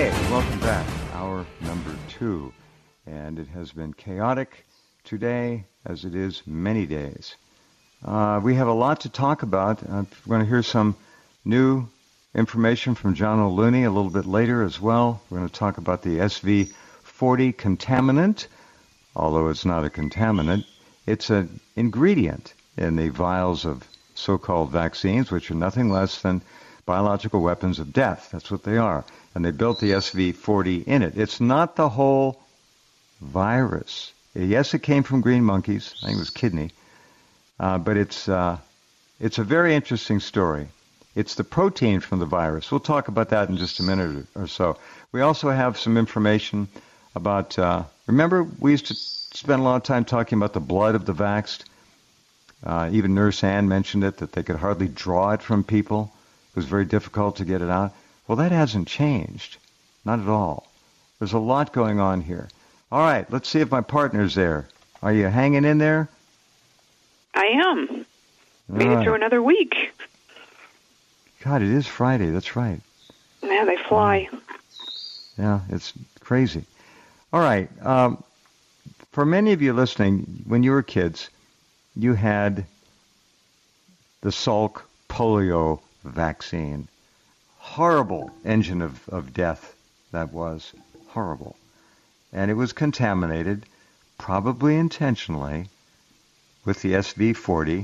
Okay, welcome back. Hour number 2. And it has been chaotic today, as it is many days. We have a lot to talk about. We're going to hear some new information from John O'Looney a little bit later as well. We're going to talk about the SV40 contaminant, although it's not a contaminant. It's an ingredient in the vials of so-called vaccines, which are nothing less than biological weapons of death. That's what they are. And they built the SV40 in it. It's not the whole virus. Yes, it came from green monkeys. I think it was kidney. But it's a very interesting story. It's the protein from the virus. We'll talk about that in just a minute or so. We also have some information about, remember we used to spend a lot of time talking about the blood of the vaxxed. Even Nurse Ann mentioned it, that they could hardly draw it from people. It was very difficult to get it out. Well, that hasn't changed. Not at all. There's a lot going on here. All right, let's see if my partner's there. Are you hanging in there? I am. Made it through another week. God, it is Friday. That's right. Yeah, they fly. Yeah, it's crazy. All right. For many of you listening, when you were kids, you had the Salk polio vaccine. Horrible engine of death that was. Horrible. And it was contaminated, probably intentionally, with the SV40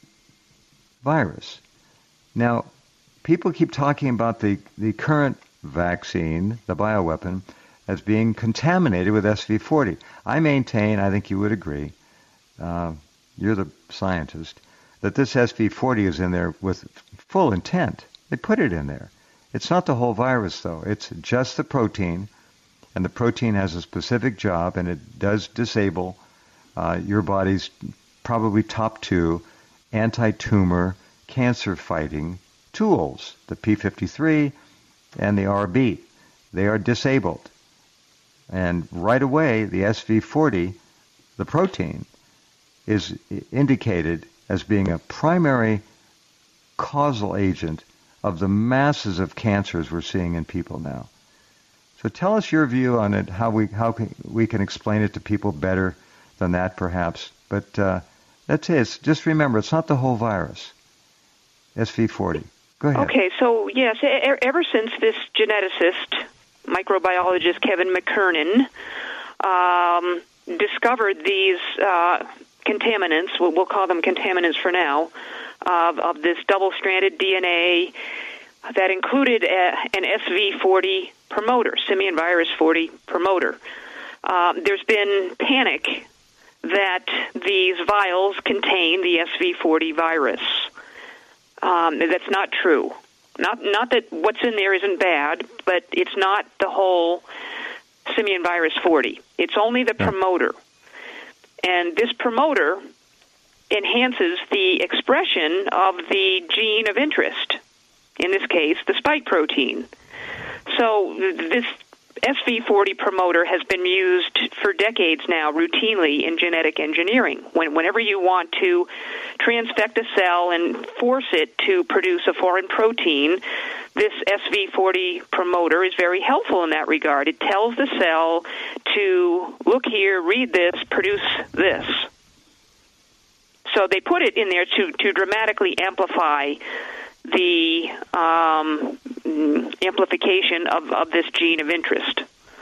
virus. Now, people keep talking about the current vaccine, the bioweapon, as being contaminated with SV40. I maintain, I think you would agree, you're the scientist, that this SV40 is in there with full intent. They put it in there. It's not the whole virus, though. It's just the protein, and the protein has a specific job, and it does disable your body's probably top 2 anti-tumor cancer-fighting tools, the P53 and the RB. They are disabled. And right away, the SV40, the protein, is indicated as being a primary causal agent of the masses of cancers we're seeing in people now. So tell us your view on it, how we can explain it to people better than that, perhaps. But that's it. Just remember, it's not the whole virus. SV40. Go ahead. Okay, so yes, ever since this geneticist, microbiologist Kevin McKernan, discovered these contaminants, we'll call them contaminants for now, of this double-stranded DNA that included an SV40 promoter, simian virus 40 promoter. There's been panic that these vials contain the SV40 virus. That's not true. Not that what's in there isn't bad, but it's not the whole simian virus 40. It's only the promoter. And this promoter enhances the expression of the gene of interest, in this case, the spike protein. So this SV40 promoter has been used for decades now routinely in genetic engineering. Whenever you want to transfect a cell and force it to produce a foreign protein, this SV40 promoter is very helpful in that regard. It tells the cell to look here, read this, produce this. So they put it in there to dramatically amplify the amplification of this gene of interest.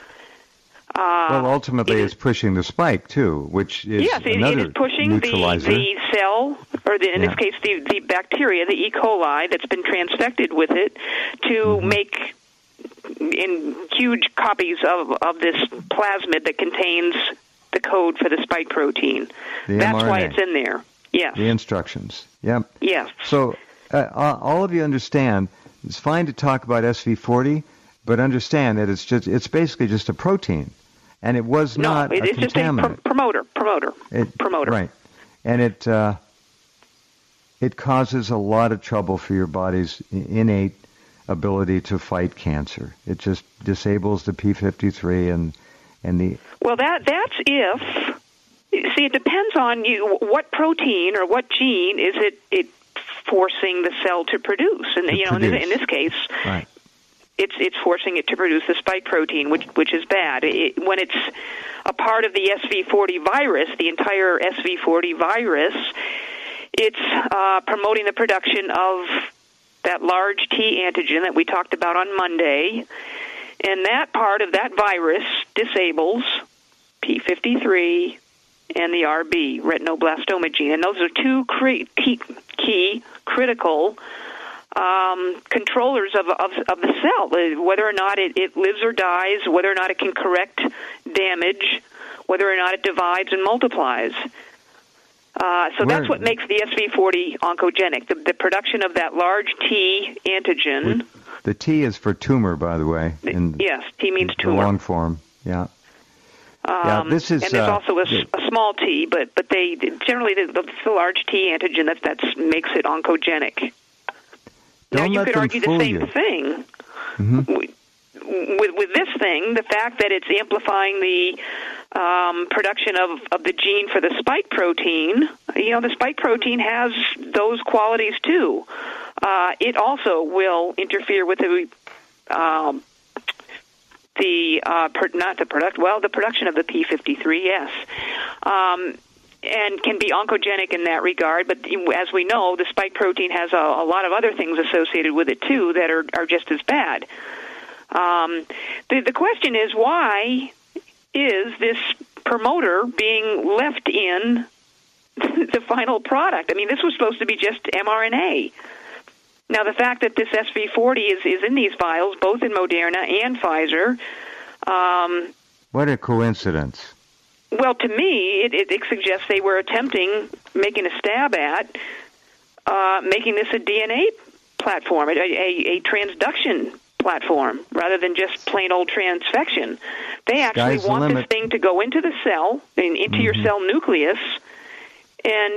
Well, ultimately, it's pushing the spike, too, which is another it is pushing neutralizer. the cell, or in this case, the bacteria, the E. coli, that's been transfected with it, to make in huge copies of this plasmid that contains the code for the spike protein. That's mRNA. why it's in there. Yes. The instructions. Yep. Yes. So all of you understand, it's fine to talk about SV40, but understand that it's basically just a protein, and it was not a contaminant. It's just a promoter. Right. And it causes a lot of trouble for your body's innate ability to fight cancer. It just disables the P53 and the... Well, that's if... See, it depends on what protein or what gene is it forcing the cell to produce. And, in this case, it's forcing it to produce the spike protein, which is bad. When it's a part of the SV40 virus, the entire SV40 virus, it's promoting the production of that large T antigen that we talked about on Monday, and that part of that virus disables P53 and the RB, retinoblastoma gene, and those are two key critical controllers of the cell, whether or not it lives or dies, whether or not it can correct damage, whether or not it divides and multiplies. So that's what makes the SV40 oncogenic, the production of that large T antigen. The T is for tumor, by the way. Yes, T means tumor. The long form, yeah. This is, and there's also a small T, but they generally the large T antigen that makes it oncogenic. Now you could argue the same thing with this thing. The fact that it's amplifying the production of the gene for the spike protein. The spike protein has those qualities too. It also will interfere with the production of the P53, yes, and can be oncogenic in that regard. But as we know, the spike protein has a lot of other things associated with it too that are just as bad. The question is, why is this promoter being left in the final product? I mean, this was supposed to be just mRNA. Now, the fact that this SV40 is in these vials, both in Moderna and Pfizer. What a coincidence. Well, to me, it suggests they were making a stab at making this a DNA platform, a transduction platform, rather than just plain old transfection. They actually want this thing to go into the cell, into your cell nucleus, and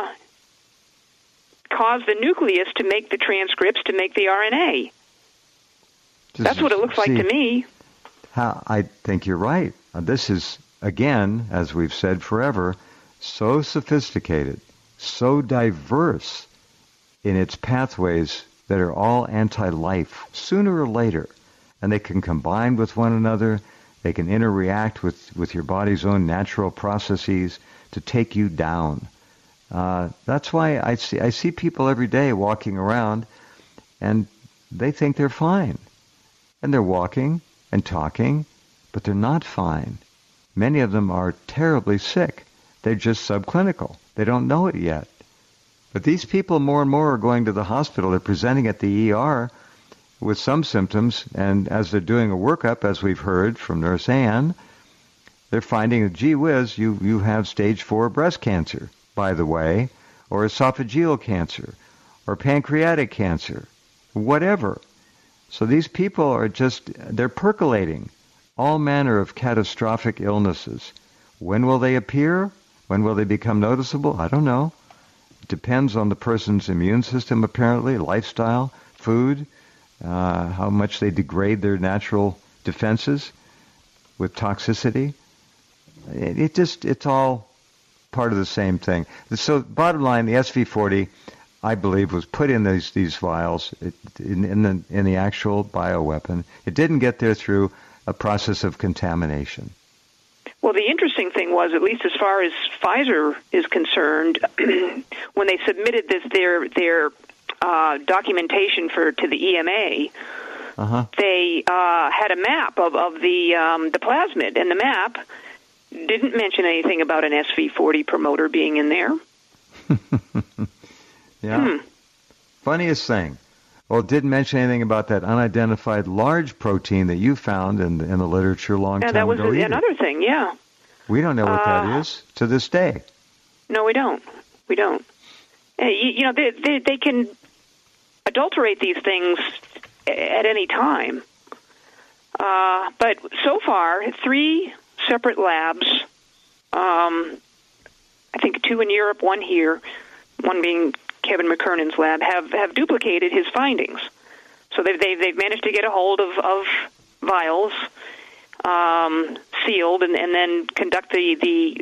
cause the nucleus to make the transcripts to make the RNA. That's what it looks like to me. I think you're right. This is, again, as we've said forever, so sophisticated, so diverse in its pathways that are all anti-life, sooner or later. And they can combine with one another. They can interact with your body's own natural processes to take you down. That's why I see people every day walking around, and they think they're fine. And they're walking and talking, but they're not fine. Many of them are terribly sick. They're just subclinical. They don't know it yet. But these people more and more are going to the hospital. They're presenting at the ER with some symptoms, and as they're doing a workup, as we've heard from Nurse Ann, they're finding, gee whiz, you have stage 4 breast cancer, by the way, or esophageal cancer, or pancreatic cancer, whatever. So these people are they're percolating all manner of catastrophic illnesses. When will they appear? When will they become noticeable? I don't know. It depends on the person's immune system, apparently, lifestyle, food, how much they degrade their natural defenses with toxicity. It's all part of the same thing. So bottom line, the SV40, I believe, was put in these vials in the actual bioweapon. It didn't get there through a process of contamination. Well, the interesting thing was, at least as far as Pfizer is concerned, when they submitted their documentation to the EMA, they had a map of the plasmid, and the map didn't mention anything about an SV40 promoter being in there. Yeah. Funniest thing. Well, it didn't mention anything about that unidentified large protein that you found in the literature a long time ago. Yeah, that was another thing, yeah. We don't know what that is to this day. No, we don't. We don't. They can adulterate these things at any time. But so far, 3 separate labs, I think 2 in Europe, 1 here, one being Kevin McKernan's lab, have duplicated his findings. So they've managed to get a hold of vials, sealed, and then conduct the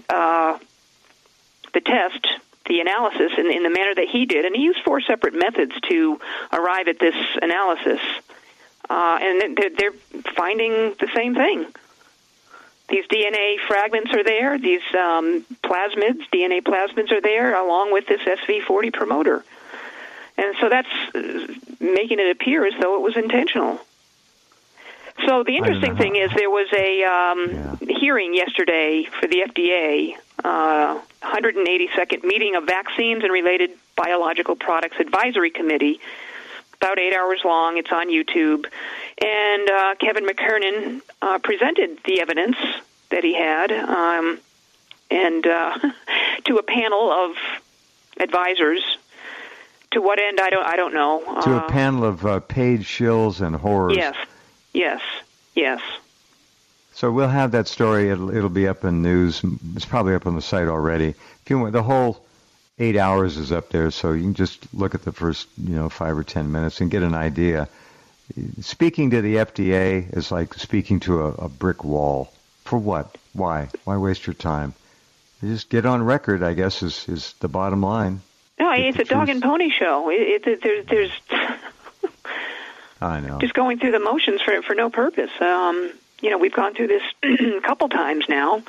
test, the analysis, in the manner that he did. And he used 4 separate methods to arrive at this analysis. and they're finding the same thing. These DNA fragments are there. These plasmids, DNA plasmids are there, along with this SV40 promoter. And so that's making it appear as though it was intentional. So the interesting thing is there was a hearing yesterday for the FDA, 182nd meeting of Vaccines and Related Biological Products Advisory Committee, about 8 hours long. It's on YouTube. And Kevin McKernan presented the evidence that he had and to a panel of advisors. To what end, I don't know. To a panel of paid shills and horrors. Yes. So we'll have that story. It'll be up in news. It's probably up on the site already. If you want, the whole 8 hours is up there, so you can just look at the first 5 or 10 minutes and get an idea. Speaking to the FDA is like speaking to a brick wall. For what? Why? Why waste your time? You just get on record, I guess, is the bottom line. No, it's a dog and pony show. There's I know. Just going through the motions for no purpose. We've gone through this a couple times now.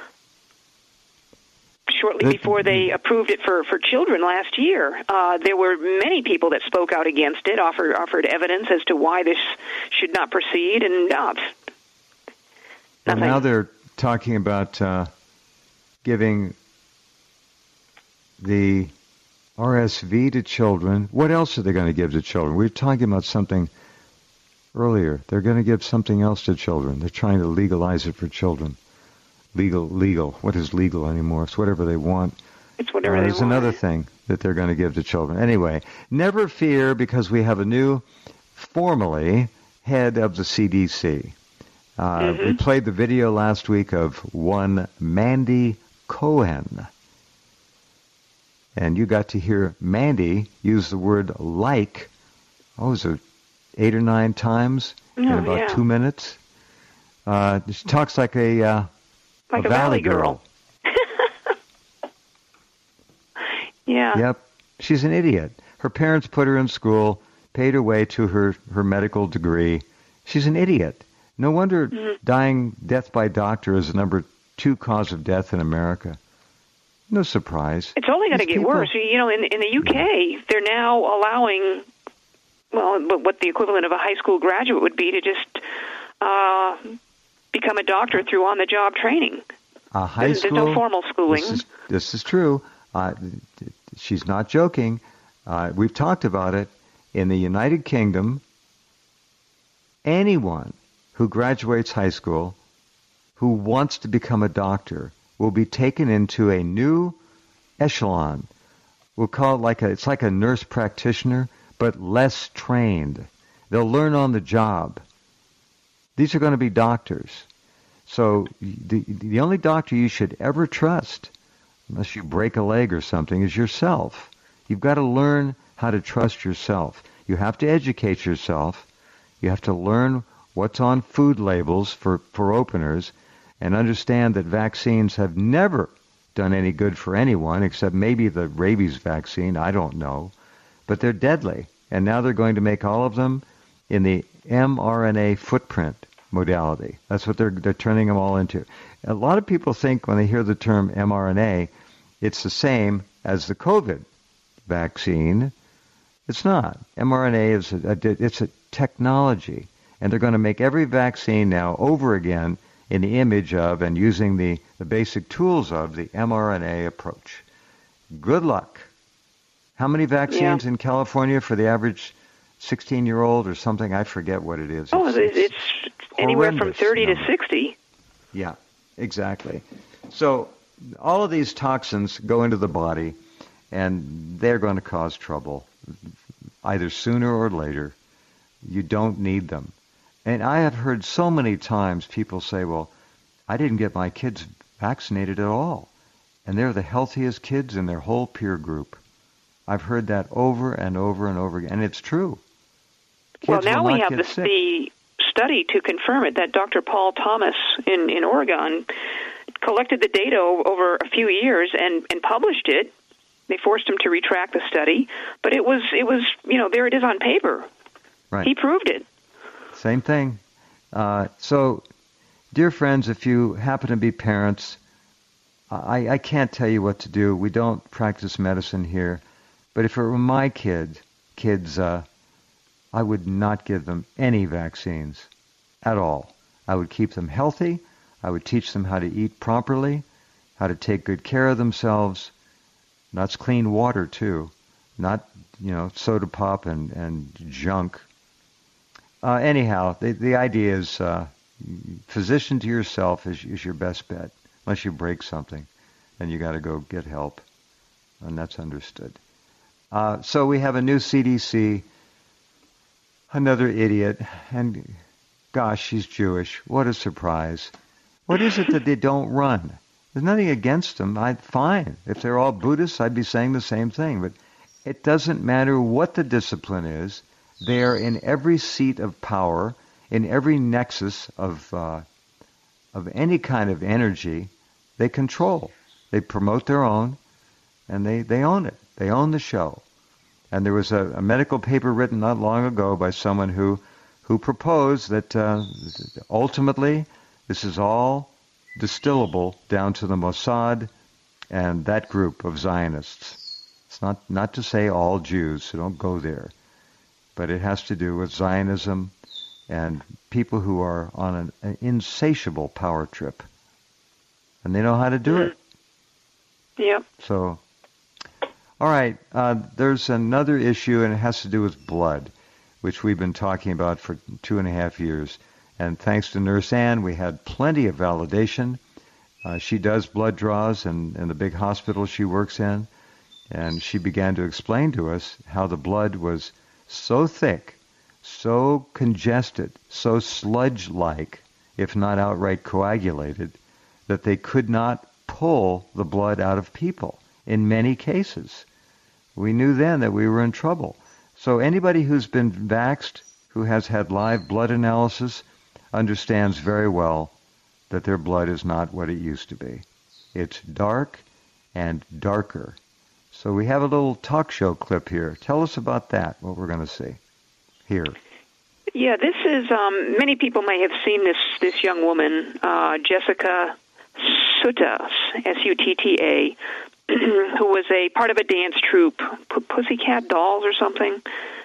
Shortly before they approved it for children last year, there were many people that spoke out against it, offered evidence as to why this should not proceed, and nothing. Now they're talking about giving the RSV to children. What else are they going to give to children? We were talking about something earlier. They're going to give something else to children. They're trying to legalize it for children. Legal. What is legal anymore? It's whatever they want. It's whatever they want. There's another thing that they're going to give to children. Anyway, never fear, because we have a new, formally, head of the CDC. We played the video last week of one Mandy Cohen. And you got to hear Mandy use the word like, was it 8 or 9 times in about 2 minutes? She talks like a valley girl. Yeah. Yep. She's an idiot. Her parents put her in school, paid her way to her medical degree. She's an idiot. No wonder death by doctor is the number 2 cause of death in America. No surprise. It's only going to get worse. In the UK, they're now allowing, what the equivalent of a high school graduate would be to just become a doctor through on-the-job training. There's no formal schooling. This is true. She's not joking. We've talked about it. In the United Kingdom, anyone who graduates high school who wants to become a doctor will be taken into a new echelon. We'll call it it's like a nurse practitioner, but less trained. They'll learn on the job. These are going to be doctors. So the only doctor you should ever trust, unless you break a leg or something, is yourself. You've got to learn how to trust yourself. You have to educate yourself. You have to learn what's on food labels for openers, and understand that vaccines have never done any good for anyone except maybe the rabies vaccine. I don't know. But they're deadly. And now they're going to make all of them in the mRNA footprint modality. That's what they're turning them all into. A lot of people think when they hear the term mRNA, it's the same as the COVID vaccine. It's not. mRNA is a technology. And they're going to make every vaccine now over again in the image of and using the basic tools of the mRNA approach. Good luck. How many vaccines in California for the average 16-year-old or something? I forget what it is. It's anywhere from 30 to 60. Yeah, exactly. So all of these toxins go into the body, and they're going to cause trouble either sooner or later. You don't need them. And I have heard so many times people say, well, I didn't get my kids vaccinated at all. And they're the healthiest kids in their whole peer group. I've heard that over and over and over again. And it's true. Well, now we have the study to confirm it, that Dr. Paul Thomas in Oregon collected the data over a few years and published it. They forced him to retract the study, but it was there it is on paper. Right. He proved it. Same thing. So, dear friends, if you happen to be parents, I can't tell you what to do. We don't practice medicine here. But if it were my kids, I would not give them any vaccines at all. I would keep them healthy. I would teach them how to eat properly, how to take good care of themselves. That's clean water, too. Not, soda pop and junk. Anyhow, the idea is physician to yourself is your best bet. Unless you break something, then you got to go get help. And that's understood. So we have a new CDC, another idiot, and gosh, she's Jewish. What a surprise. What is it that they don't run? There's nothing against them. Fine. If they're all Buddhists, I'd be saying the same thing. But it doesn't matter what the discipline is. They are in every seat of power, in every nexus of any kind of energy. They control. They promote their own, and they own it. They own the show. And there was a medical paper written not long ago by someone who proposed that ultimately this is all distillable down to the Mossad and that group of Zionists. It's not to say all Jews, so don't go there. But it has to do with Zionism and people who are on an insatiable power trip. And they know how to do it. Yep. So, all right, there's another issue, and it has to do with blood, which we've been talking about for 2.5 years. And thanks to Nurse Ann, we had plenty of validation. She does blood draws in the big hospital she works in, and she began to explain to us how the blood was so thick, so congested, so sludge-like, if not outright coagulated, that they could not pull the blood out of people in many cases. We knew then that we were in trouble. So anybody who's been vaxxed, who has had live blood analysis, understands very well that their blood is not what it used to be. It's dark and darker. So we have a little talk show clip here. Tell us about that, what we're going to see here. Yeah, this is, many people may have seen this young woman, Jessica Sutta, S-U-T-T-A, who was a part of a dance troupe, Pussycat Dolls or something,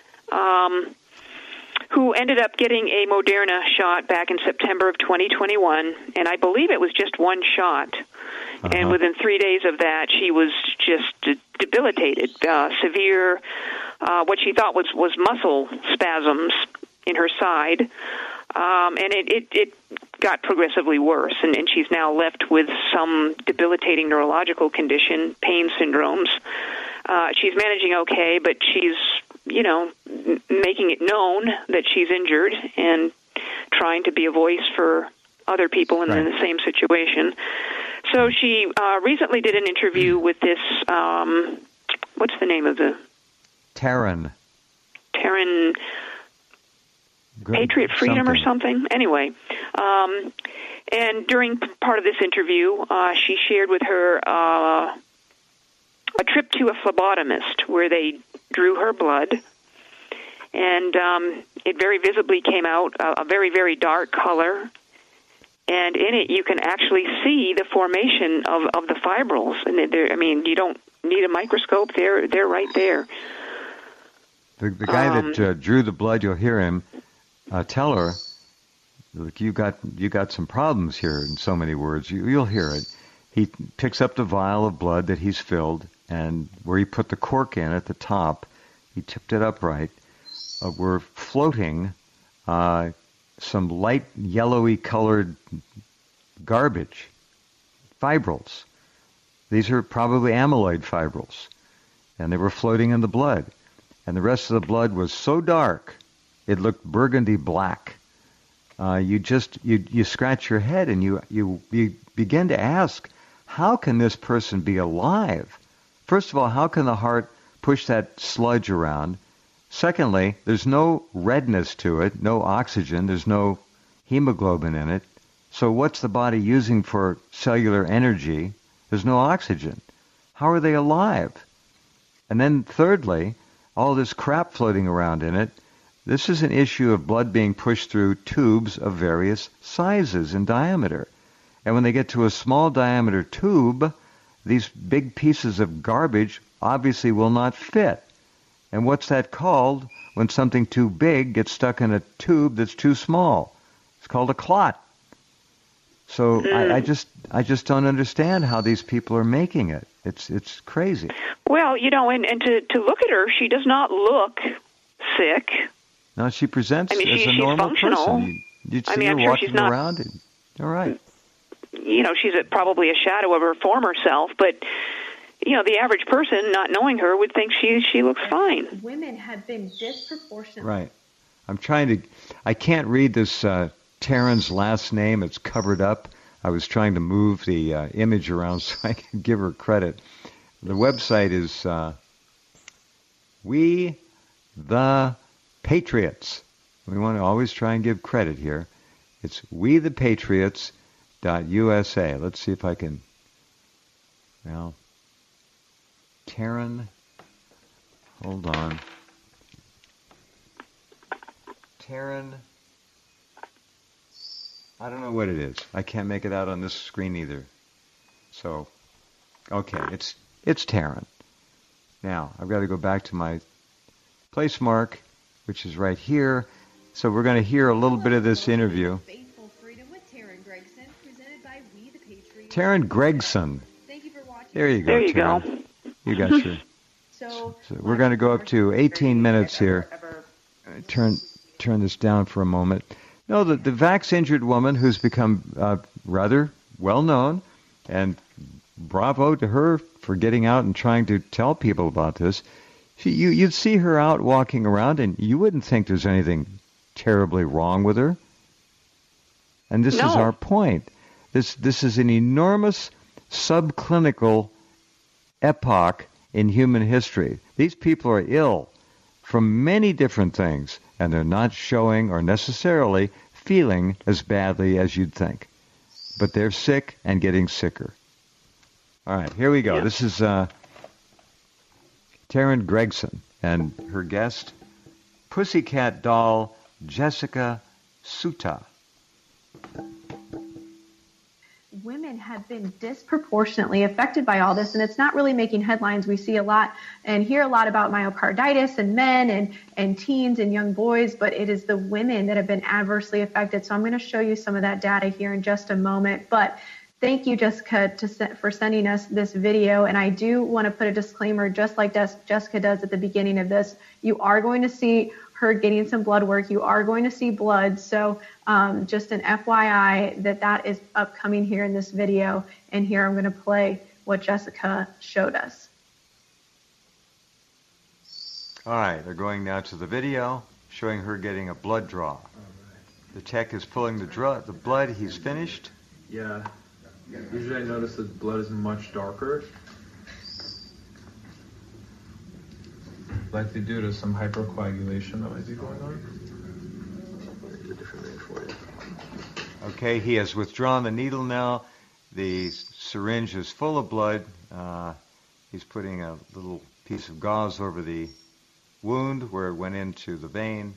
who ended up getting a Moderna shot back in September of 2021, and I believe it was just one shot. And within 3 days of that, she was just debilitated, severe, what she thought was muscle spasms in her side, and it got progressively worse, and she's now left with some debilitating neurological condition, pain syndromes. She's managing okay, but she's, making it known that she's injured and trying to be a voice for other people in the same situation. So she recently did an interview with this, what's the name of the? Taryn. Patriot Freedom or something. Anyway, and during part of this interview, she shared with her a trip to a phlebotomist where they drew her blood, and it very visibly came out a very, very dark color. And in it, you can actually see the formation of the fibrils. And you don't need a microscope; they're right there. The guy that drew the blood, you'll hear him tell her, "Look, you got some problems here." In so many words, you'll hear it. He picks up the vial of blood that he's filled, and where he put the cork in at the top, he tipped it upright. We're floating some light yellowy colored garbage, fibrils. These are probably amyloid fibrils, and they were floating in the blood. And the rest of the blood was so dark, it looked burgundy black. You scratch your head and you begin to ask, how can this person be alive? First of all, how can the heart push that sludge around? Secondly, there's no redness to it, no oxygen, there's no hemoglobin in it. So what's the body using for cellular energy? There's no oxygen. How are they alive? And then thirdly, all this crap floating around in it, This is an issue of blood being pushed through tubes of various sizes and diameter. And when they get to a small diameter tube, these big pieces of garbage obviously will not fit. And what's that called when something too big gets stuck in a tube that's too small? It's called a clot. So I just don't understand how these people are making it. It's crazy. Well, and to look at her, she does not look sick. No, she presents as a she's normal functional. person. You'd see her I'm sure walking she's not, around. All right. She's probably a shadow of her former self, but the average person, not knowing her, would think she looks fine. Women have been disproportionately. Right. I can't read this Taryn's last name. It's covered up. I was trying to move the image around so I can give her credit. The website is We the Patriots. We want to always try and give credit here. It's wethepatriots.usa. Let's see if I can. Well, Taryn, hold on. Taryn, I don't know what it is. I can't make it out on this screen either. So, okay, it's Taryn. Now, I've got to go back to my place mark, which is right here. So we're going to hear a little bit of this interview. Faithful Freedom with Taryn Gregson, presented by We the Patriots. Taryn Gregson. Thank you for watching. There you go. There you Taryn. go. You got your. So we're going to go up to 18 minutes here. Turn this down for a moment. No, the vax-injured woman who's become rather well-known, and bravo to her for getting out and trying to tell people about this. You'd see her out walking around, and you wouldn't think there's anything terribly wrong with her. And this is our point. This is an enormous subclinical epoch in human history. These people are ill from many different things, and they're not showing or necessarily feeling as badly as you'd think. But they're sick and getting sicker. All right, here we go. Yeah. This is Taryn Gregson and her guest, Pussycat doll Jessica Suta. Women have been disproportionately affected by all this, and it's not really making headlines. We see a lot and hear a lot about myocarditis in men and teens and young boys, but it is the women that have been adversely affected. So I'm going to show you some of that data here in just a moment. But thank you, Jessica, for sending us this video. And I do want to put a disclaimer, just like Jessica does at the beginning of this. You are going to see her getting some blood work. You are going to see blood. So just an FYI that is upcoming here in this video. And here I'm going to play what Jessica showed us. All right, they're going now to the video showing her getting a blood draw. The tech is pulling the blood. He's finished. Yeah. Usually I notice that blood is much darker. Likely due to some hypercoagulation that might be going on. Okay, he has withdrawn the needle now. The syringe is full of blood. He's putting a little piece of gauze over the wound where it went into the vein.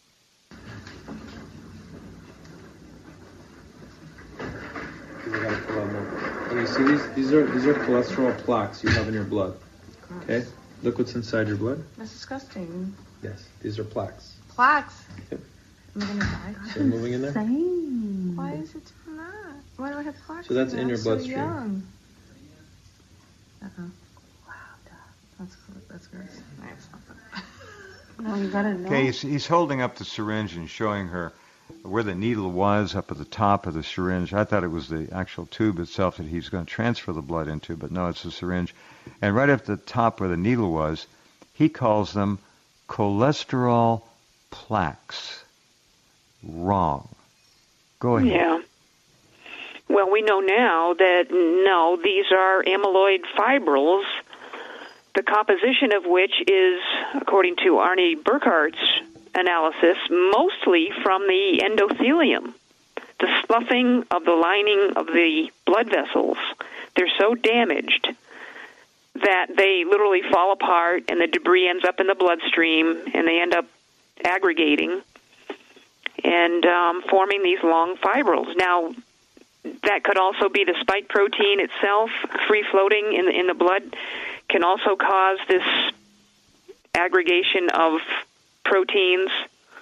And you see these are cholesterol plaques you have in your blood. Okay? Look what's inside your blood. That's disgusting. Yes, these are plaques. Plaques? Yep. Am I going to die? So they're moving in there? Insane. Why is it doing that? Why do I have plaques? So that's in your bloodstream. So young. Uh-oh. Wow, that's gross. No, you got to know. Okay, he's holding up the syringe and showing her where the needle was up at the top of the syringe. I thought it was the actual tube itself that he's going to transfer the blood into, but no, it's the syringe. And right up the top where the needle was, he calls them cholesterol plaques. Wrong. Go ahead. Yeah. Well, we know now that, no, these are amyloid fibrils, the composition of which is, according to Arnie Burkhardt's analysis, mostly from the endothelium, the sloughing of the lining of the blood vessels. They're so damaged that they literally fall apart and the debris ends up in the bloodstream and they end up aggregating and forming these long fibrils. Now, that could also be the spike protein itself, free floating in the blood, can also cause this aggregation of proteins.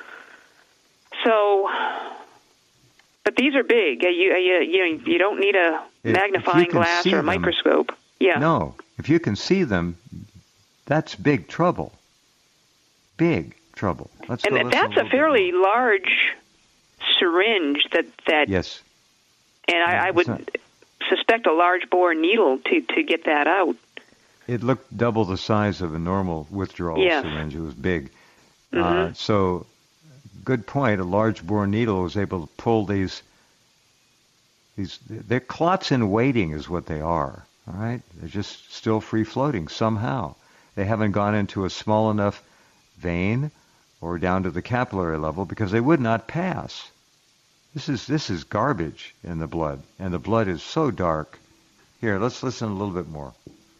So, but these are big. You don't need a magnifying glass or a microscope. Yeah. No, if you can see them, that's big trouble. Big trouble. That's a fairly large syringe that yes. And I would suspect a large bore needle to get that out. It looked double the size of a normal withdrawal syringe. It was big. Mm-hmm. So, good point. A large bore needle was able to pull these. They're clots in waiting is what they are. All right? They're just still free floating somehow. They haven't gone into a small enough vein or down to the capillary level because they would not pass. This is garbage in the blood, and the blood is so dark. Here, let's listen a little bit more.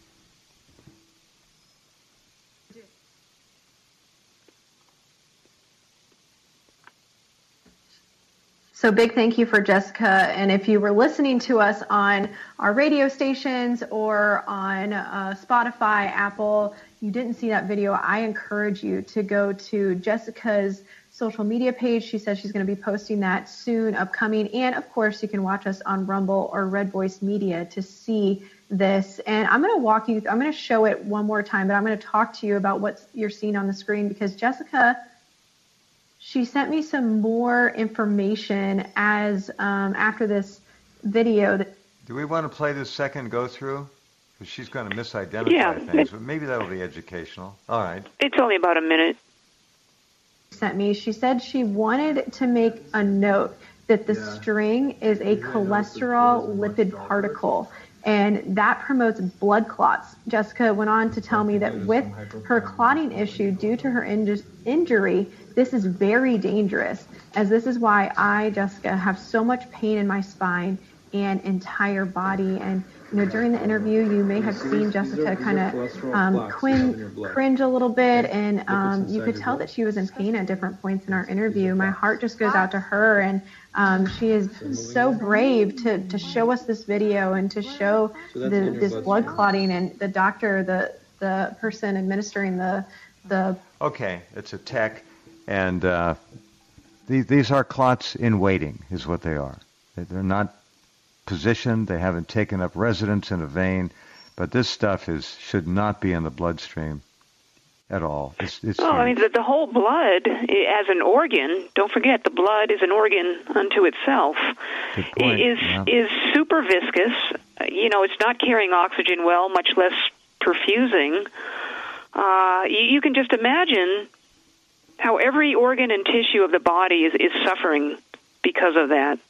So big thank you for Jessica. And if you were listening to us on our radio stations or on Spotify, Apple, you didn't see that video, I encourage you to go to Jessica's social media page. She says she's going to be posting that soon, upcoming. And of course, you can watch us on Rumble or Red Voice Media to see this. And I'm going to show it one more time, but I'm going to talk to you about what you're seeing on the screen because Jessica, she sent me some more information as after this video. Do we want to play this second go through? Because she's going to misidentify things, but maybe that'll be educational. All right. It's only about a minute. Sent me. She said she wanted to make a note that the string is a cholesterol lipid particle, and that promotes blood clots. Jessica went on to tell me that with her clotting issue due to her injury, this is very dangerous, as this is why I, Jessica, have so much pain in my spine and entire body. And during the interview, you may have seen Jessica kind of cringe a little bit, and you could tell that she was in pain at different points in our interview. My heart just goes out to her, and she is so brave to show us this video and to show this blood clotting, and the doctor, the person administering the. Okay, it's a tech, and these are clots in waiting, is what they are. They're not positioned. They haven't taken up residence in a vein, but this stuff should not be in the bloodstream at all. I mean, the whole blood as an organ, don't forget, the blood is an organ unto itself, is super viscous. It's not carrying oxygen well, much less perfusing. You can just imagine how every organ and tissue of the body is suffering because of that.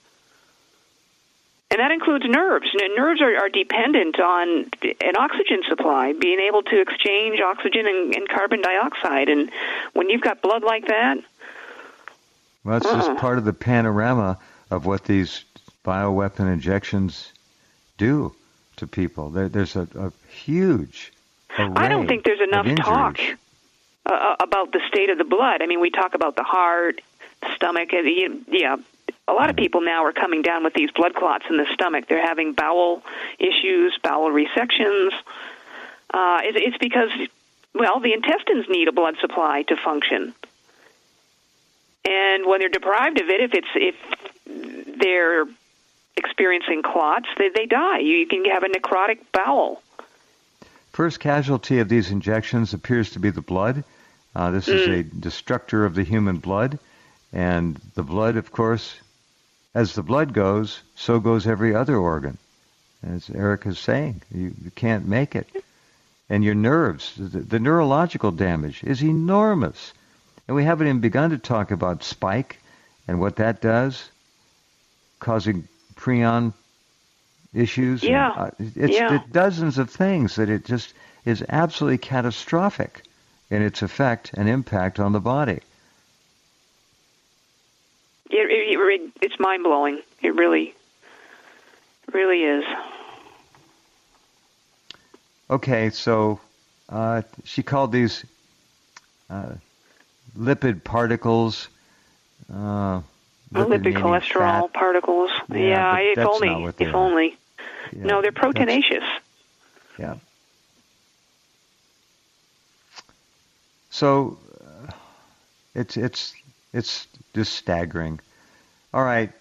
And that includes nerves. Nerves are dependent on an oxygen supply, being able to exchange oxygen and carbon dioxide. And when you've got blood like that... Well, that's just part of the panorama of what these bioweapon injections do to people. There's a huge array. I don't think there's enough talk about the state of the blood. I mean, we talk about the heart, the stomach. A lot of people now are coming down with these blood clots in the stomach. They're having bowel issues, bowel resections. It's because, the intestines need a blood supply to function. And when they're deprived of it, if they're experiencing clots, they die. You can have a necrotic bowel. First casualty of these injections appears to be the blood. This is a destructor of the human blood. And the blood, of course, as the blood goes, so goes every other organ. As Eric is saying, you can't make it. And your nerves, the neurological damage is enormous. And we haven't even begun to talk about spike and what that does, causing prion issues. Yeah. It's dozens of things that it just is absolutely catastrophic in its effect and impact on the body. It's mind-blowing. It really is. Okay, so she called these lipid particles. Lipid cholesterol fat. particles. Yeah, if that's only. not what they If are. only. Yeah, No, they're proteinaceous. Yeah. So it's just staggering. All right,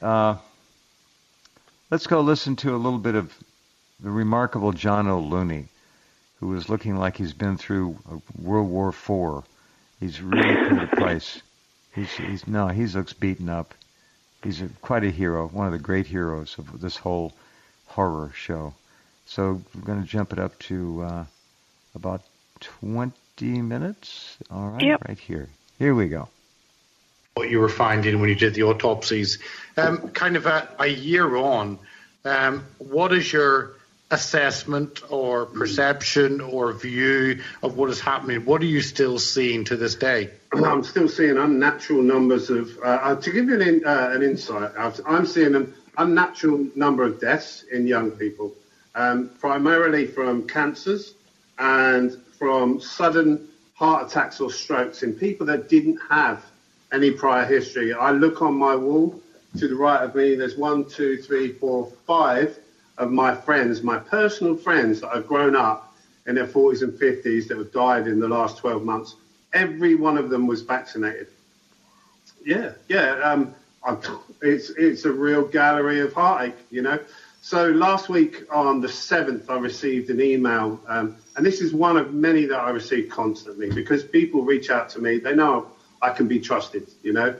let's go listen to a little bit of the remarkable John O'Looney, who is looking like he's been through World War IV. He's really paid a price. He looks beaten up. He's quite a hero, one of the great heroes of this whole horror show. So we're going to jump it up to about 20 minutes. All right, Yep. Right here. Here we go. What you were finding when you did the autopsies. Kind of a year on, what is your assessment or perception or view of what is happening? What are you still seeing to this day? I'm still seeing unnatural numbers of, to give you an insight, I'm seeing an unnatural number of deaths in young people, primarily from cancers and from sudden heart attacks or strokes in people that didn't have any prior history. I look on my wall to the right of me, there's 1, 2, 3, 4, 5 of my friends, my personal friends that have grown up in their 40s and 50s that have died in the last 12 months. Every one of them was vaccinated. Yeah. It's a real gallery of heartache, you know. So last week on the 7th, I received an email, and this is one of many that I receive constantly because people reach out to me. They know I can be trusted, you know.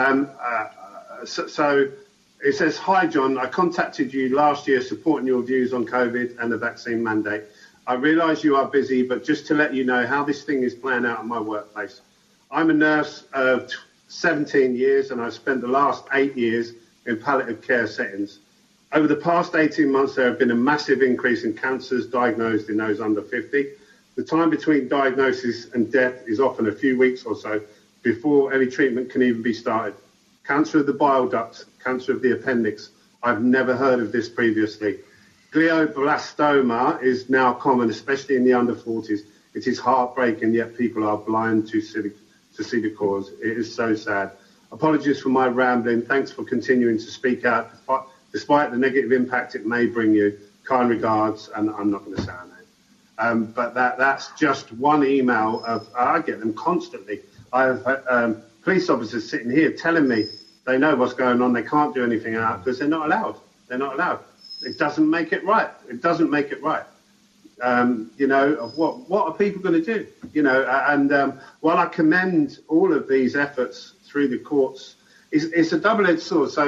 So it says, "Hi, John. I contacted you last year supporting your views on COVID and the vaccine mandate. I realise you are busy, but just to let you know how this thing is playing out in my workplace. I'm a nurse of 17 years, and I've spent the last 8 years in palliative care settings. Over the past 18 months, there have been a massive increase in cancers diagnosed in those under 50. The time between diagnosis and death is often a few weeks or so before any treatment can even be started. Cancer of the bile duct, cancer of the appendix. I've never heard of this previously. Glioblastoma is now common, especially in the under 40s. It is heartbreaking, yet people are blind to see the cause. It is so sad. Apologies for my rambling. Thanks for continuing to speak out, despite the negative impact it may bring you. Kind regards," and I'm not going to say her name. But that's just one email. I get them constantly. I have police officers sitting here telling me they know what's going on. They can't do anything out because they're not allowed. They're not allowed. It doesn't make it right. It doesn't make it right. You know, what are people going to do? You know, and while I commend all of these efforts through the courts, it's a double-edged sword. So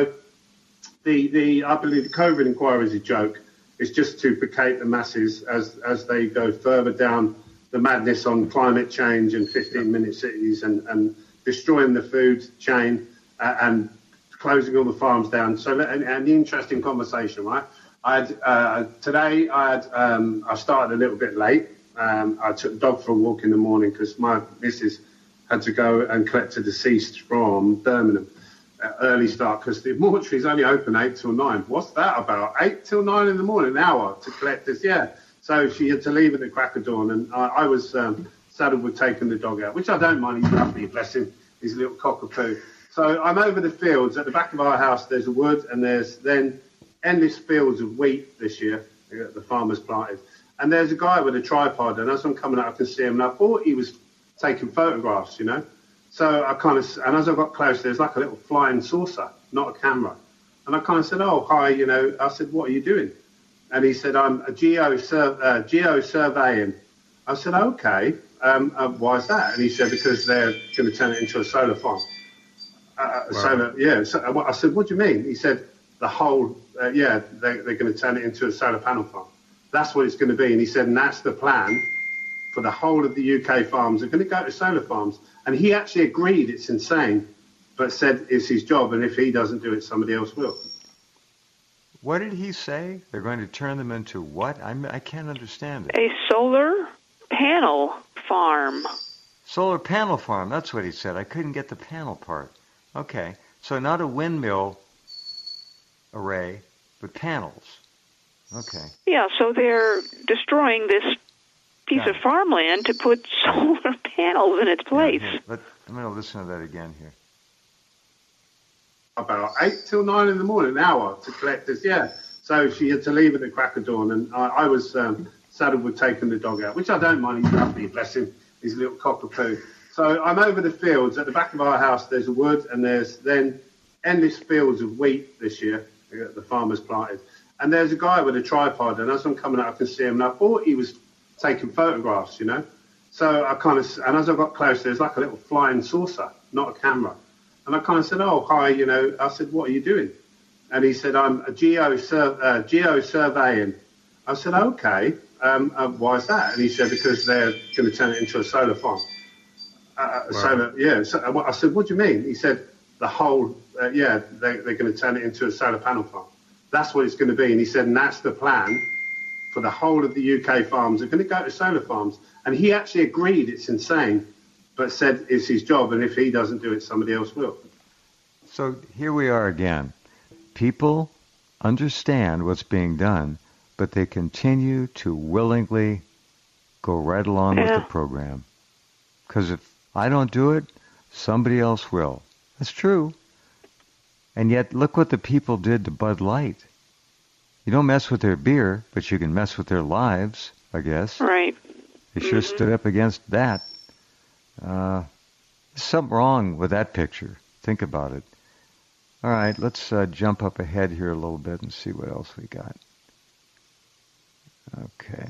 I believe the COVID inquiry is a joke. It's just to placate the masses as they go further down the madness on climate change and 15-minute cities and destroying the food chain and closing all the farms down. So an interesting conversation, right? Today I started a little bit late. I took the dog for a walk in the morning because my missus had to go and collect a deceased from Birmingham. Early start because the mortuary is only open 8 till 9. What's that about? 8 till 9 in the morning, an hour to collect this? Yeah. So she had to leave at the crack of dawn, and I was saddled with taking the dog out, which I don't mind. He's lovely, bless him. He's a little cockapoo. So I'm over the fields. At the back of our house, there's a wood, and there's then endless fields of wheat this year the farmers planted. And there's a guy with a tripod, and as I'm coming out, I can see him, and I thought he was taking photographs, you know. So I kind of, and as I got close, there's like a little flying saucer, not a camera. And I kind of said, "Oh, hi," you know. I said, "What are you doing?" And he said, "I'm a geo surveying." I said, "Okay, why is that?" And he said, "Because they're going to turn it into a solar farm." Wow. Solar, yeah. So I said, "What do you mean?" He said, "The whole, they're going to turn it into a solar panel farm. That's what it's going to be." And he said, "And that's the plan for the whole of the UK farms. They're going to go to solar farms." And he actually agreed it's insane, but said it's his job, and if he doesn't do it, somebody else will. What did he say? They're going to turn them into what? I can't understand it. A solar panel farm. Solar panel farm, that's what he said. I couldn't get the panel part. Okay, so not a windmill array, but panels. Okay. Yeah, so they're destroying this piece of farmland to put solar panels in its place. Yeah, I'm going to listen to that again here. About 8 till 9 in the morning, an hour to collect this. Yeah. So she had to leave at the crack of dawn, and I was saddled with taking the dog out, which I don't mind. He's lovely, bless him. He's a little cockapoo. So I'm over the fields. At the back of our house, there's a wood, and there's then endless fields of wheat this year the farmers planted. And there's a guy with a tripod, and as I'm coming out, I can see him. And I thought he was taking photographs, you know. So I kind of, and as I got close, there's like a little flying saucer, not a camera. And I kind of said, oh, hi, you know. I said, what are you doing? And he said, I'm a geo surveying. I said, okay. Why is that? And he said, because they're going to turn it into a solar farm. Wow. Solar, yeah. So I said, what do you mean? He said, the whole, they're going to turn it into a solar panel farm. That's what it's going to be. And he said, and that's the plan for the whole of the UK farms. They're going to go to solar farms. And he actually agreed it's insane, but said it's his job. And if he doesn't do it, somebody else will. So here we are again. People understand what's being done, but they continue to willingly go right along with the program. Because if I don't do it, somebody else will. That's true. And yet, look what the people did to Bud Light. You don't mess with their beer, but you can mess with their lives, I guess. Right. They sure stood up against that. There's something wrong with that picture. Think about it. All right, let's jump up ahead here a little bit and see what else we got. Okay.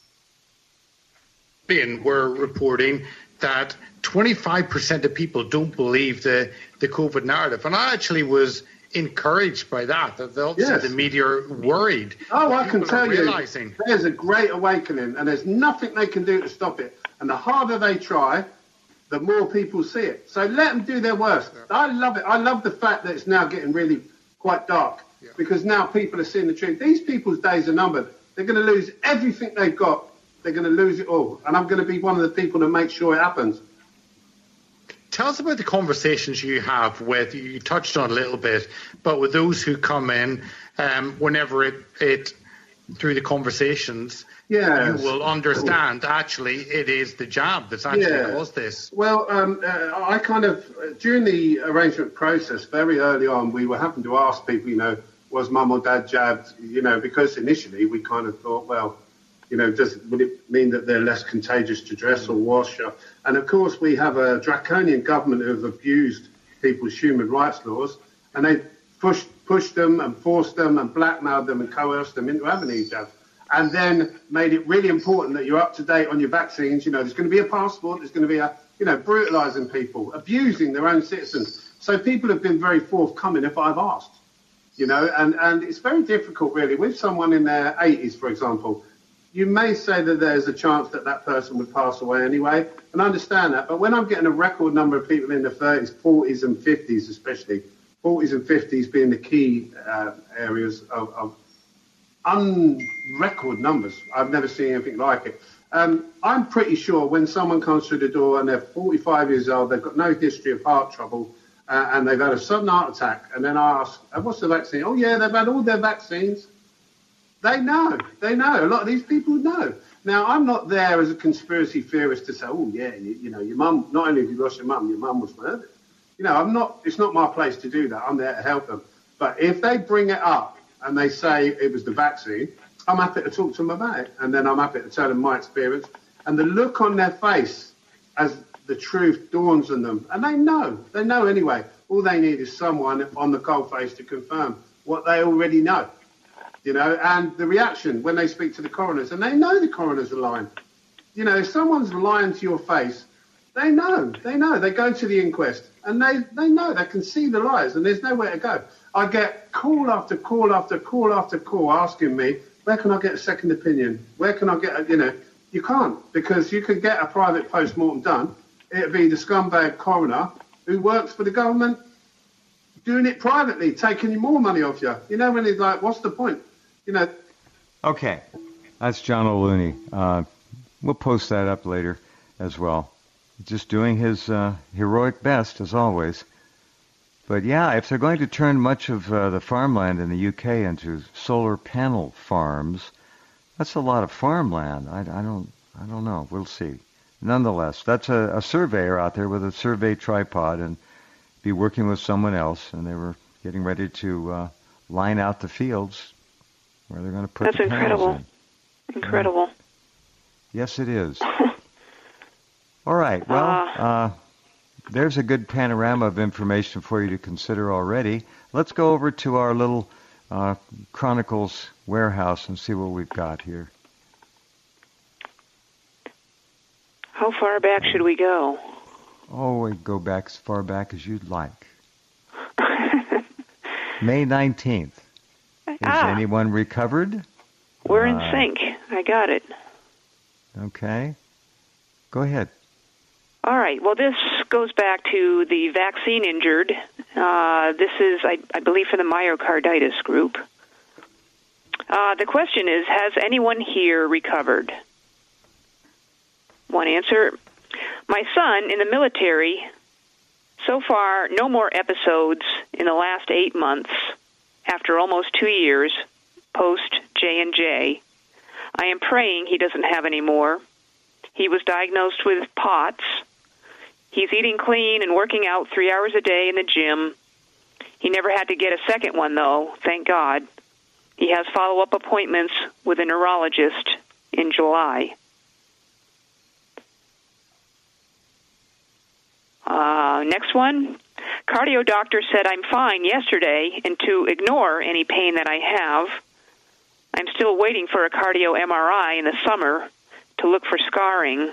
We're reporting that 25% of people don't believe the COVID narrative. And I actually was encouraged by that obviously the media are worried. Oh, I can tell you, there's a great awakening, and there's nothing they can do to stop it. And the harder they try, the more people see it. So let them do their worst. Yeah. I love it. I love the fact that it's now getting really quite dark because now people are seeing the truth. These people's days are numbered. They're going to lose everything they've got. They're going to lose it all. And I'm going to be one of the people to make sure it happens. Tell us about the conversations you have with, you touched on a little bit, but with those who come in, whenever it through the conversations, you will understand actually it is the jab that's actually caused this. Well, I kind of, during the arrangement process, very early on, we were having to ask people, you know, was mum or dad jabbed, you know, because initially we kind of thought, well, you know, would it mean that they're less contagious to dress or wash? And, of course, we have a draconian government who have abused people's human rights laws, and they pushed them and forced them and blackmailed them and coerced them into having these jabs, and then made it really important that you're up to date on your vaccines. You know, there's going to be a passport, there's going to be brutalising people, abusing their own citizens. So people have been very forthcoming if I've asked, you know, and it's very difficult, really, with someone in their 80s, for example. You may say that there's a chance that that person would pass away anyway, and I understand that. But when I'm getting a record number of people in their 30s, 40s and 50s especially, 40s and 50s being the key areas of unrecord numbers. I've never seen anything like it. I'm pretty sure when someone comes through the door and they're 45 years old, they've got no history of heart trouble, and they've had a sudden heart attack, and then I ask, what's the vaccine? Oh, yeah, they've had all their vaccines. They know. A lot of these people know. Now, I'm not there as a conspiracy theorist to say, oh, yeah, you know, your mum, not only have you lost your mum was murdered. You know, it's not my place to do that. I'm there to help them. But if they bring it up and they say it was the vaccine, I'm happy to talk to them about it. And then I'm happy to tell them my experience. And the look on their face as the truth dawns on them. And they know anyway. All they need is someone on the coalface to confirm what they already know. You know, and the reaction when they speak to the coroners, and they know the coroners are lying. You know, if someone's lying to your face, they know. They go to the inquest, and they know. They can see the lies, and there's nowhere to go. I get call after call after call after call asking me, where can I get a second opinion? Where can I get you can't, because you could get a private post-mortem done. It'd be the scumbag coroner who works for the government doing it privately, taking you more money off you. You know, when he's like, what's the point? You know. Okay, that's John O'Looney. We'll post that up later as well. Just doing his heroic best, as always. But yeah, if they're going to turn much of the farmland in the UK into solar panel farms, that's a lot of farmland. I don't know. We'll see. nonetheless, that's a surveyor out there with a survey tripod and be working with someone else, and they were getting ready to line out the fields where they're going to put That's the panels incredible. in. Incredible. Yes, it is. All right. Well, there's a good panorama of information for you to consider already. Let's go over to our little Chronicles warehouse and see what we've got here. How far back should we go? Oh, we go back as far back as you'd like. May 19th. Is anyone recovered? We're in sync. I got it. Okay. Go ahead. All right. Well, this goes back to the vaccine injured. This is, I believe, for the myocarditis group. The question is, has anyone here recovered? One answer. My son in the military, so far, no more episodes in the last 8 months after almost 2 years post J&J. I am praying he doesn't have any more. He was diagnosed with POTS. He's eating clean and working out 3 hours a day in the gym. He never had to get a second one, though, thank God. He has follow-up appointments with a neurologist in July. Next one. Cardio doctor said I'm fine yesterday and to ignore any pain that I have. I'm still waiting for a cardio MRI in the summer to look for scarring.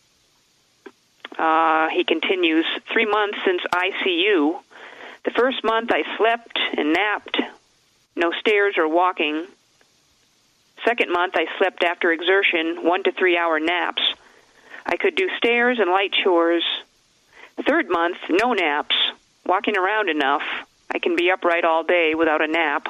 He continues, 3 months since ICU. The first month I slept and napped, no stairs or walking. Second month I slept after exertion, 1 to 3 hour naps. I could do stairs and light chores. Third month, no naps, walking around enough. I can be upright all day without a nap.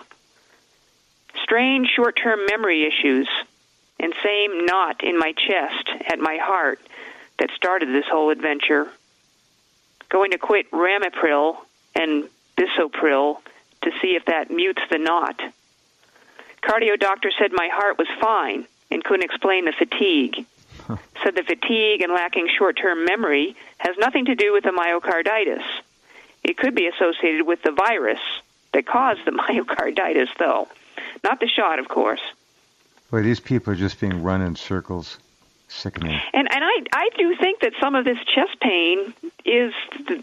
Strange short-term memory issues, and same knot in my chest at my heart that started this whole adventure. Going to quit Ramipril and Bisopril to see if that mutes the knot. Cardio doctor said my heart was fine and couldn't explain the fatigue. Said the fatigue and lacking short-term memory has nothing to do with the myocarditis. It could be associated with the virus that caused the myocarditis, though. Not the shot, of course. Boy, these people are just being run in circles. Sickening. And I do think that some of this chest pain is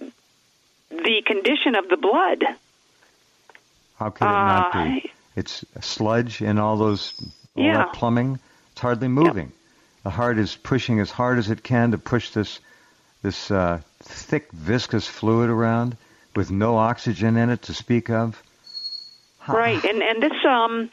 the condition of the blood. How could it not be? It's sludge in all that plumbing. It's hardly moving. Yep. The heart is pushing as hard as it can to push this thick, viscous fluid around with no oxygen in it to speak of. Right, and this,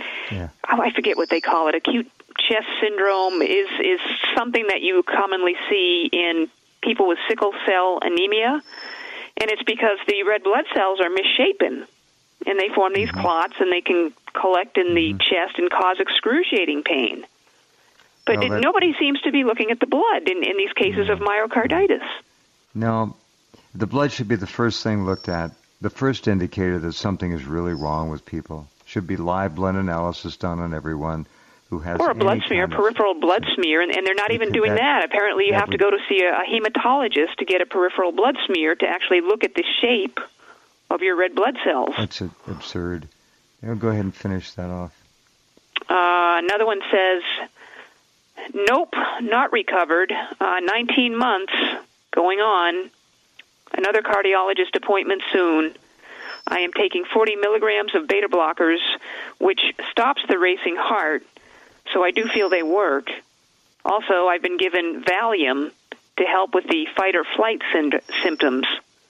I forget what they call it, acute chest syndrome is something that you commonly see in people with sickle cell anemia, and it's because the red blood cells are misshapen, and they form these clots, and they can collect in the chest and cause excruciating pain. But nobody seems to be looking at the blood in these cases of myocarditis. No, the blood should be the first thing looked at. The first indicator that something is really wrong with people. Should be live blood analysis done on everyone who has or a blood smear, a peripheral blood smear, and they're not even doing that. Apparently you have to go to see a hematologist to get a peripheral blood smear to actually look at the shape of your red blood cells. That's absurd. Go ahead and finish that off. Another one says, nope, not recovered. 19 months going on. Another cardiologist appointment soon. I am taking 40 milligrams of beta blockers, which stops the racing heart, so I do feel they work. Also, I've been given Valium to help with the fight-or-flight symptoms.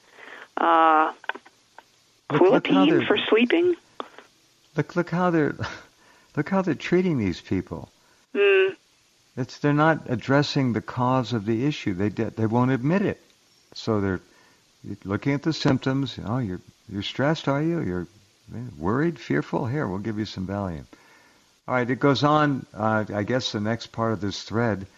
Quilapine for sleeping. Look how they're treating these people. They're not addressing the cause of the issue. They won't admit it. So they're looking at the symptoms. Oh, you're stressed, are you? You're worried, fearful? Here, we'll give you some Valium. All right, it goes on, I guess the next part of this thread.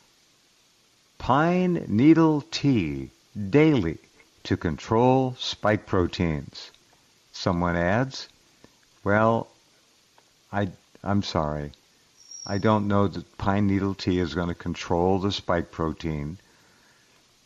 Pine needle tea daily to control spike proteins. Someone adds, well, I'm sorry. I don't know that pine needle tea is going to control the spike protein.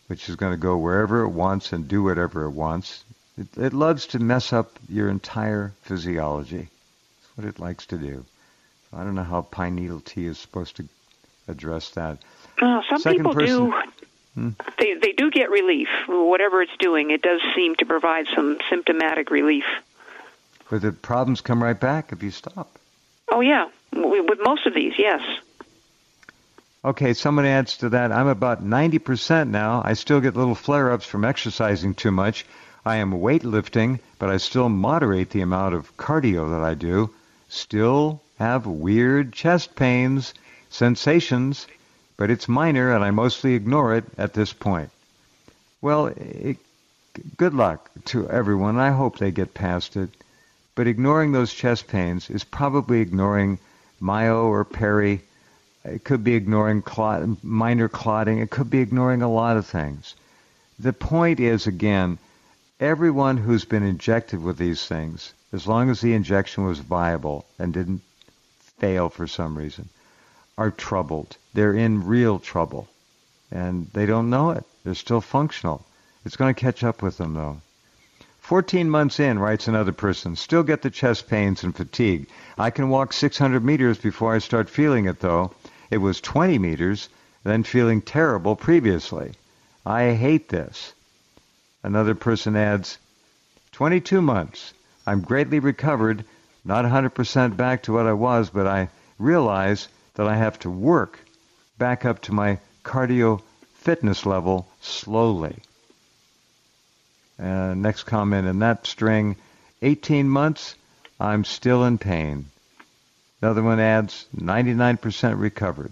which is going to go wherever it wants and do whatever it wants. It loves to mess up your entire physiology. That's what it likes to do. So I don't know how pine needle tea is supposed to address that. Some people do. They do get relief. Whatever it's doing, it does seem to provide some symptomatic relief. But the problems come right back if you stop. Oh, yeah. With most of these, yes. Okay, someone adds to that, I'm about 90% now. I still get little flare-ups from exercising too much. I am weightlifting, but I still moderate the amount of cardio that I do. Still have weird chest pains, sensations, but it's minor and I mostly ignore it at this point. Well, good luck to everyone. I hope they get past it. But ignoring those chest pains is probably ignoring myo or peri. It could be ignoring minor clotting. It could be ignoring a lot of things. The point is, again, everyone who's been injected with these things, as long as the injection was viable and didn't fail for some reason, are troubled. They're in real trouble. And they don't know it. They're still functional. It's going to catch up with them, though. 14 months in, writes another person, still get the chest pains and fatigue. I can walk 600 meters before I start feeling it, though. It was 20 meters, then feeling terrible previously. I hate this. Another person adds, 22 months. I'm greatly recovered, not 100% back to what I was, but I realize that I have to work back up to my cardio fitness level slowly. Next comment in that string, 18 months, I'm still in pain. Another one adds, 99% recovered.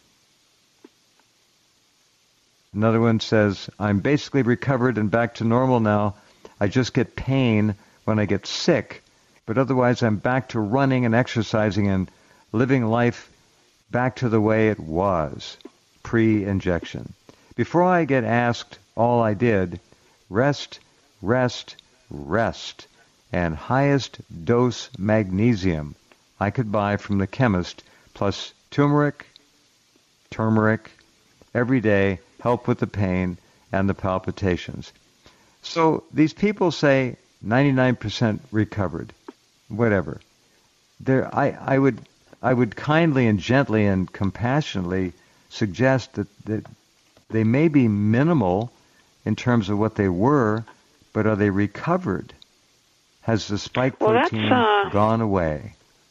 Another one says, I'm basically recovered and back to normal now. I just get pain when I get sick, but otherwise I'm back to running and exercising and living life back to the way it was, pre-injection. Before I get asked all I did, rest, rest, rest, and highest dose magnesium I could buy from the chemist, plus turmeric, every day, help with the pain and the palpitations. So these people say 99% recovered, whatever. I would kindly and gently and compassionately suggest that they may be minimal in terms of what they were, but are they recovered? Has the spike protein gone away?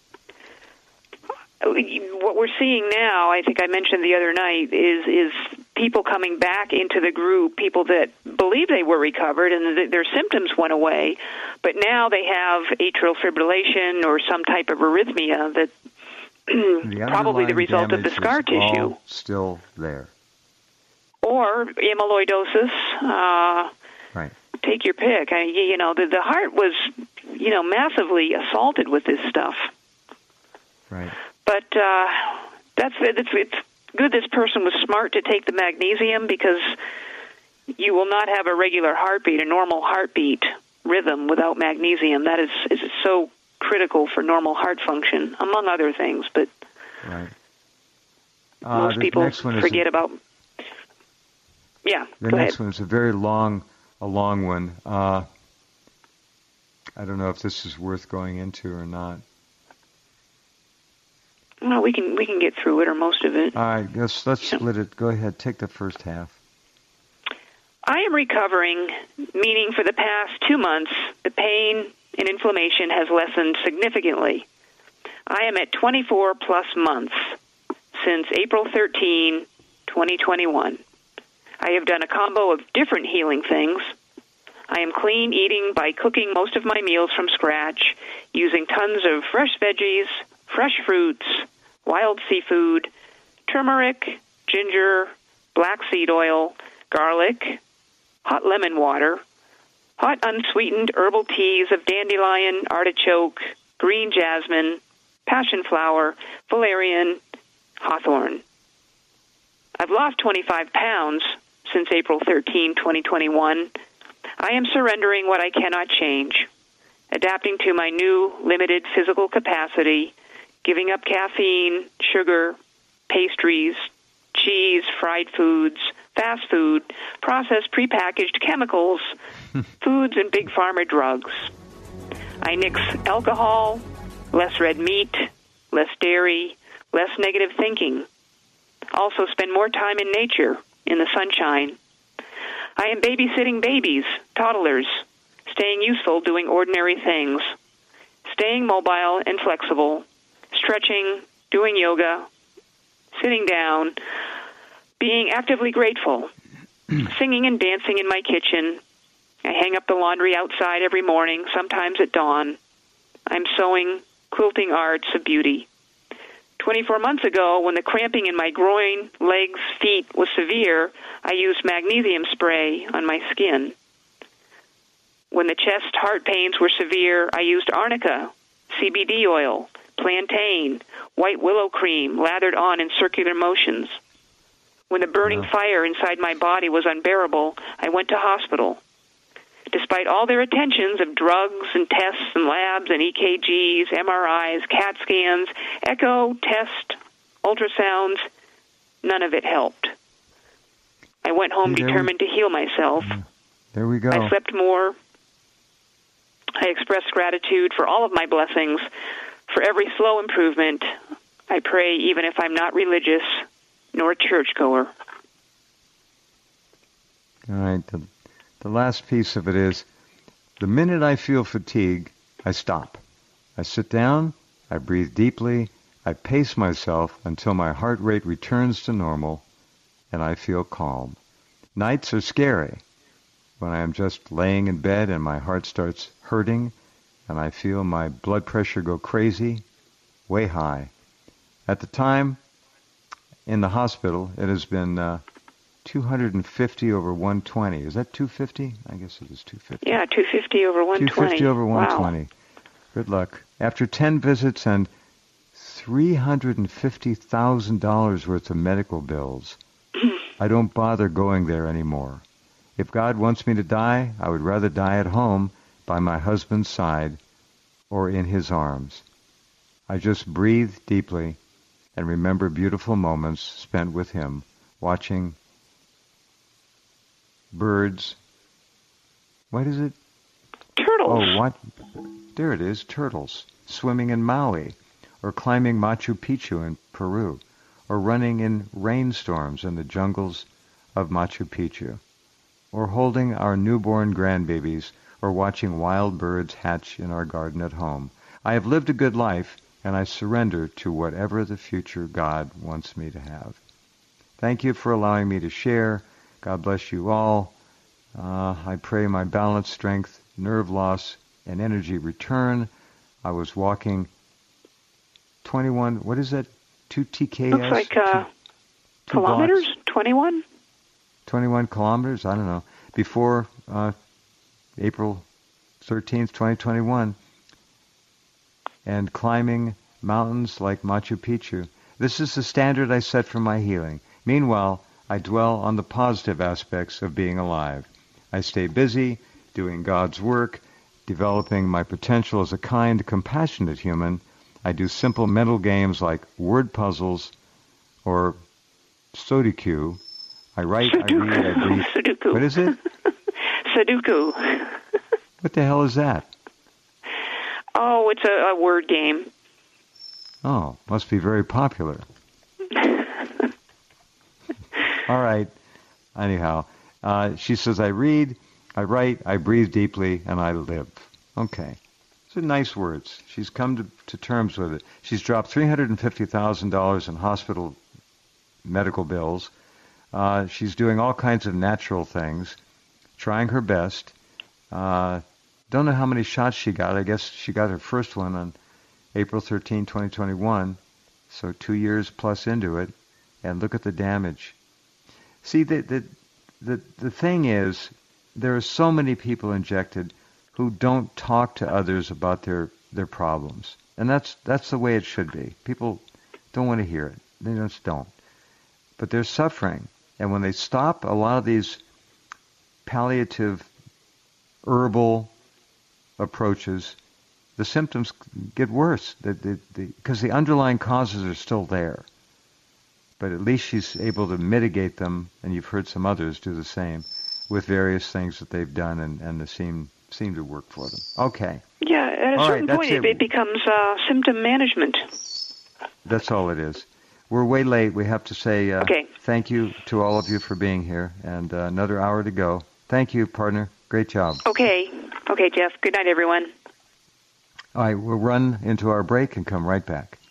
What we're seeing now, I think I mentioned the other night, is people coming back into the group, people that believe they were recovered and their symptoms went away, but now they have atrial fibrillation or some type of arrhythmia that probably the result of the scar tissue. All still there. Or amyloidosis. Right. Take your pick. The heart was, massively assaulted with this stuff. Right. But it's good this person was smart to take the magnesium, because you will not have a regular heartbeat, a normal heartbeat rhythm without magnesium. That is so critical for normal heart function, among other things. But right. Most people forget about. Yeah. The next one is a very long one. I don't know if this is worth going into or not. Well, we can get through it, or most of it. All right, let's split it. Go ahead, take the first half. I am recovering, meaning for the past 2 months, the pain and inflammation has lessened significantly. I am at 24 plus months since April 13, 2021. I have done a combo of different healing things. I am clean eating by cooking most of my meals from scratch, using tons of fresh veggies, fresh fruits, wild seafood, turmeric, ginger, black seed oil, garlic, hot lemon water, hot unsweetened herbal teas of dandelion, artichoke, green jasmine, passion flower, valerian, hawthorn. I've lost 25 pounds since April 13, 2021. I am surrendering what I cannot change, adapting to my new limited physical capacity, giving up caffeine, sugar, pastries, cheese, fried foods, fast food, processed prepackaged chemicals, foods, and big pharma drugs. I nix alcohol, less red meat, less dairy, less negative thinking. Also spend more time in nature, in the sunshine. I am babysitting babies, toddlers, staying useful doing ordinary things, staying mobile and flexible, stretching, doing yoga, sitting down, being actively grateful, singing and dancing in my kitchen. I hang up the laundry outside every morning, sometimes at dawn. I'm sewing, quilting arts of beauty. 24 months ago, when the cramping in my groin, legs, feet was severe, I used magnesium spray on my skin. When the chest, heart pains were severe, I used arnica, CBD oil, plantain, white willow cream lathered on in circular motions. When the burning fire inside my body was unbearable, I went to hospital. Despite all their attentions of drugs and tests and labs and EKGs, MRIs, CAT scans, echo, test, ultrasounds, none of it helped. I went home determined to heal myself. There we go. I slept more. I expressed gratitude for all of my blessings, for every slow improvement. I pray even if I'm not religious nor a churchgoer. All right. The last piece of it is, the minute I feel fatigue, I stop. I sit down, I breathe deeply, I pace myself until my heart rate returns to normal, and I feel calm. Nights are scary when I am just laying in bed and my heart starts hurting, and I feel my blood pressure go crazy, way high. At the time, in the hospital, it has been 250 over 120. Is that 250? I guess it is 250. Yeah, 250 over 120. 250 over 120. Wow. Good luck. After 10 visits and $350,000 worth of medical bills, I don't bother going there anymore. If God wants me to die, I would rather die at home by my husband's side or in his arms. I just breathe deeply and remember beautiful moments spent with him, watching birds. What is it? Turtles. Oh, what? There it is, turtles. Swimming in Maui, or climbing Machu Picchu in Peru, or running in rainstorms in the jungles of Machu Picchu, or holding our newborn grandbabies, or watching wild birds hatch in our garden at home. I have lived a good life, and I surrender to whatever the future God wants me to have. Thank you for allowing me to share. God bless you all. I pray my balance, strength, nerve loss, and energy return. I was walking 21, what is that, 2 TKS? Looks like two kilometers, blocks? 21? 21 kilometers, I don't know, before April 13th, 2021, and climbing mountains like Machu Picchu. This is the standard I set for my healing. Meanwhile, I dwell on the positive aspects of being alive. I stay busy, doing God's work, developing my potential as a kind, compassionate human. I do simple mental games like word puzzles or Sudoku. I write, Sudoku. I read, I breathe. Sudoku. What is it? Sudoku. What the hell is that? Oh, it's a word game. Oh, must be very popular. All right. Anyhow, she says, I read, I write, I breathe deeply, and I live. Okay. Those are nice words. She's come to terms with it. She's dropped $350,000 in hospital medical bills. She's doing all kinds of natural things, trying her best. Don't know how many shots she got. I guess she got her first one on April 13, 2021, so 2 years plus into it, and look at the damage. See, the thing is, there are so many people injected who don't talk to others about their problems, and that's the way it should be. People don't want to hear it. They just don't. But they're suffering, and when they stop a lot of these palliative herbal approaches, the symptoms get worse because the underlying causes are still there. But at least she's able to mitigate them, and you've heard some others do the same with various things that they've done, and they seem to work for them. Okay. Yeah, at a certain point, it becomes symptom management. That's all it is. We're way late. We have to say thank you to all of you for being here, and another hour to go. Thank you, partner. Great job. Okay, Jeff. Good night, everyone. All right, we'll run into our break and come right back.